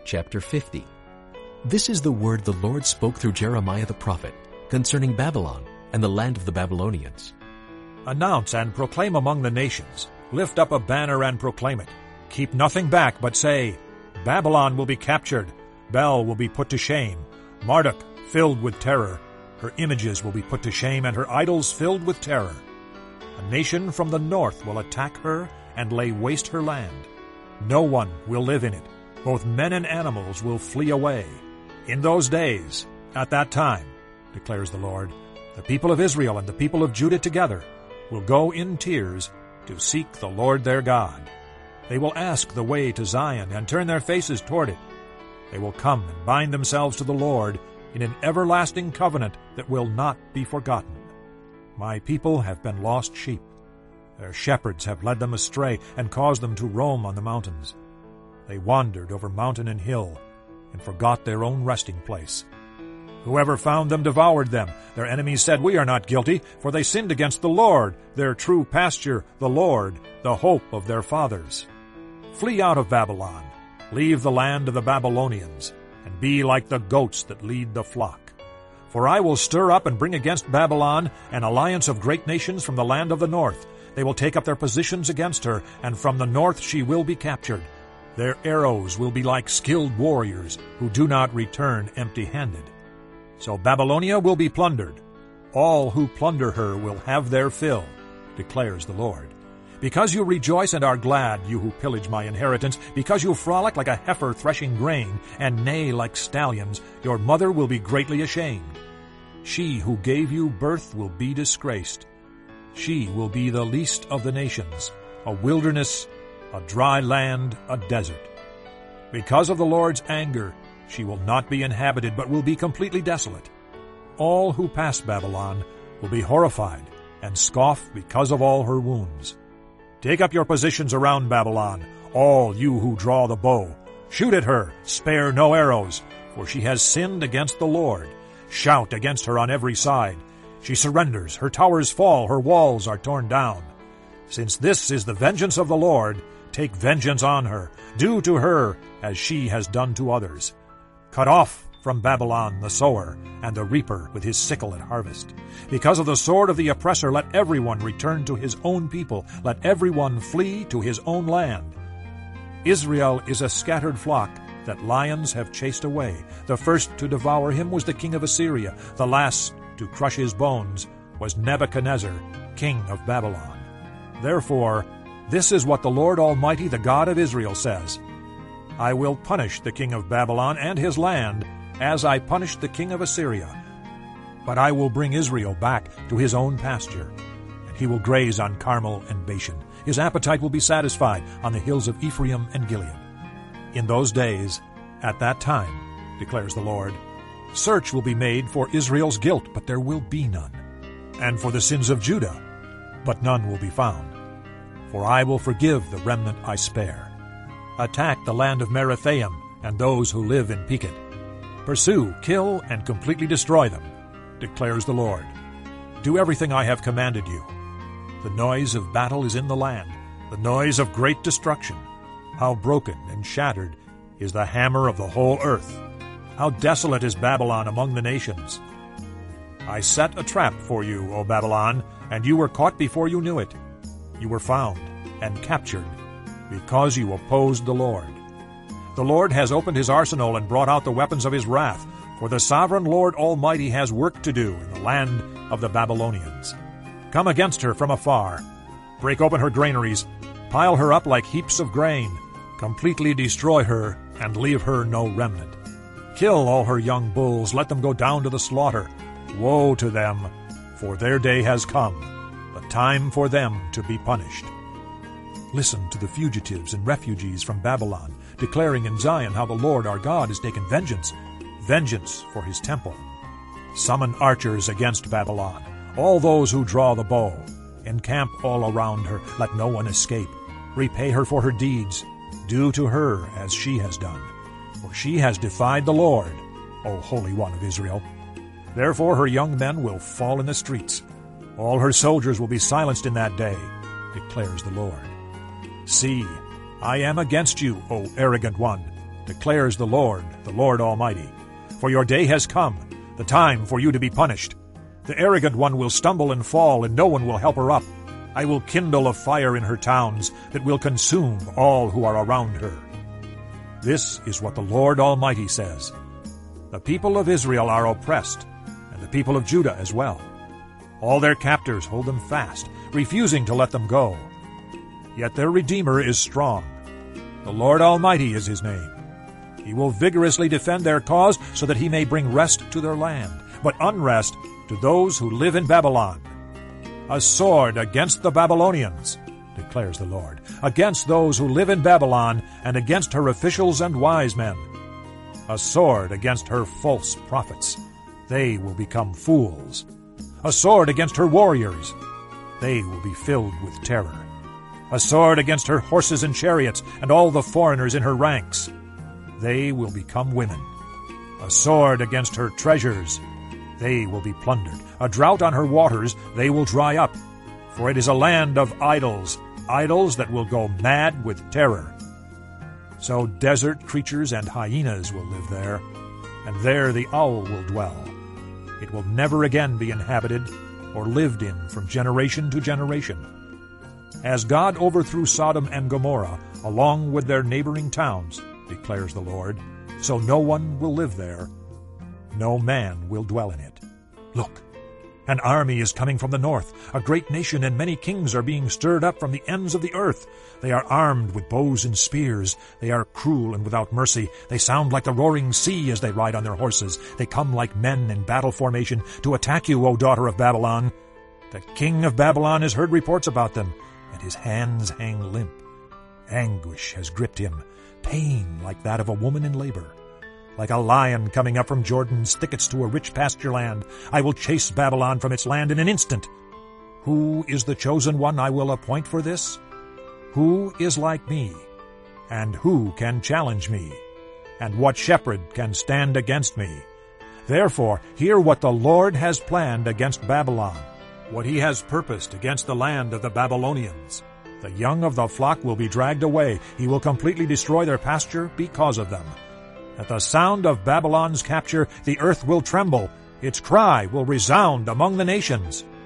Chapter 50. This is the word the Lord spoke through Jeremiah the prophet concerning Babylon and the land of the Babylonians. Announce and proclaim among the nations. Lift up a banner and proclaim it. Keep nothing back, but say, Babylon will be captured. Bel will be put to shame. Marduk filled with terror. Her images will be put to shame, and her idols filled with terror. A nation from the north will attack her and lay waste her land. No one will live in it. Both men and animals will flee away. In those days, at that time, declares the Lord, the people of Israel and the people of Judah together will go in tears to seek the Lord their God. They will ask the way to Zion and turn their faces toward it. They will come and bind themselves to the Lord in an everlasting covenant that will not be forgotten. My people have been lost sheep. Their shepherds have led them astray and caused them to roam on the mountains. They wandered over mountain and hill and forgot their own resting place. Whoever found them devoured them. Their enemies said, We are not guilty, for they sinned against the Lord, their true pasture, the Lord, the hope of their fathers. Flee out of Babylon. Leave the land of the Babylonians, and be like the goats that lead the flock. For I will stir up and bring against Babylon an alliance of great nations from the land of the north. They will take up their positions against her, and from the north she will be captured. Their arrows will be like skilled warriors who do not return empty-handed. So Babylonia will be plundered. All who plunder her will have their fill, declares the Lord. Because you rejoice and are glad, you who pillage my inheritance, because you frolic like a heifer threshing grain, and neigh like stallions, your mother will be greatly ashamed. She who gave you birth will be disgraced. She will be the least of the nations, a wilderness, a dry land, a desert. Because of the Lord's anger, she will not be inhabited, but will be completely desolate. All who pass Babylon will be horrified and scoff because of all her wounds. Take up your positions around Babylon, all you who draw the bow. Shoot at her, spare no arrows, for she has sinned against the Lord. Shout against her on every side. She surrenders, her towers fall, her walls are torn down. Since this is the vengeance of the Lord, take vengeance on her. Do to her as she has done to others. Cut off from Babylon the sower and the reaper with his sickle at harvest. Because of the sword of the oppressor, let everyone return to his own people. Let everyone flee to his own land. Israel is a scattered flock that lions have chased away. The first to devour him was the king of Assyria. The last to crush his bones was Nebuchadnezzar, king of Babylon. Therefore, this is what the Lord Almighty, the God of Israel, says. I will punish the king of Babylon and his land as I punished the king of Assyria. But I will bring Israel back to his own pasture, and he will graze on Carmel and Bashan. His appetite will be satisfied on the hills of Ephraim and Gilead. In those days, at that time, declares the Lord, search will be made for Israel's guilt, but there will be none, and for the sins of Judah, but none will be found. For I will forgive the remnant I spare. Attack the land of Merathaim and those who live in Pekod. Pursue, kill, and completely destroy them, declares the Lord. Do everything I have commanded you. The noise of battle is in the land, the noise of great destruction. How broken and shattered is the hammer of the whole earth. How desolate is Babylon among the nations. I set a trap for you, O Babylon, and you were caught before you knew it. You were found and captured because you opposed the Lord. The Lord has opened his arsenal and brought out the weapons of his wrath, for the sovereign Lord Almighty has work to do in the land of the Babylonians. Come against her from afar. Break open her granaries. Pile her up like heaps of grain. Completely destroy her and leave her no remnant. Kill all her young bulls. Let them go down to the slaughter. Woe to them, for their day has come, the time for them to be punished. Listen to the fugitives and refugees from Babylon, declaring in Zion how the Lord our God has taken vengeance for his temple. Summon archers against Babylon, all those who draw the bow. Encamp all around her, let no one escape. Repay her for her deeds. Do to her as she has done. For she has defied the Lord, O Holy One of Israel. Therefore her young men will fall in the streets. All her soldiers will be silenced in that day, declares the Lord. See, I am against you, O arrogant one. declares the Lord Almighty. For your day has come, the time for you to be punished. The arrogant one will stumble and fall, and no one will help her up. I will kindle a fire in her towns that will consume all who are around her. This is what the Lord Almighty says. The people of Israel are oppressed, and the people of Judah as well. All their captors hold them fast, refusing to let them go. Yet their Redeemer is strong. The Lord Almighty is his name. He will vigorously defend their cause so that he may bring rest to their land, but unrest to those who live in Babylon. A sword against the Babylonians, declares the Lord, against those who live in Babylon and against her officials and wise men. A sword against her false prophets. They will become fools. A sword against her warriors. They will be filled with terror. A sword against her horses and chariots and all the foreigners in her ranks. They will become women. A sword against her treasures. They will be plundered. A drought on her waters. They will dry up. For it is a land of idols, idols that will go mad with terror. So desert creatures and hyenas will live there, and there the owl will dwell. It will never again be inhabited or lived in from generation to generation. As God overthrew Sodom and Gomorrah, along with their neighboring towns, declares the Lord, so no one will live there. No man will dwell in it. Look, an army is coming from the north. A great nation and many kings are being stirred up from the ends of the earth. They are armed with bows and spears. They are cruel and without mercy. They sound like the roaring sea as they ride on their horses. They come like men in battle formation to attack you, O daughter of Babylon. The king of Babylon has heard reports about them, and his hands hang limp. Anguish has gripped him, pain like that of a woman in labor. Like a lion coming up from Jordan's thickets to a rich pasture land, I will chase Babylon from its land in an instant. Who is the chosen one I will appoint for this? Who is like me? And who can challenge me? And what shepherd can stand against me? Therefore, hear what the Lord has planned against Babylon, what he has purposed against the land of the Babylonians. The young of the flock will be dragged away. He will completely destroy their pasture because of them. At the sound of Babylon's capture, the earth will tremble. Its cry will resound among the nations.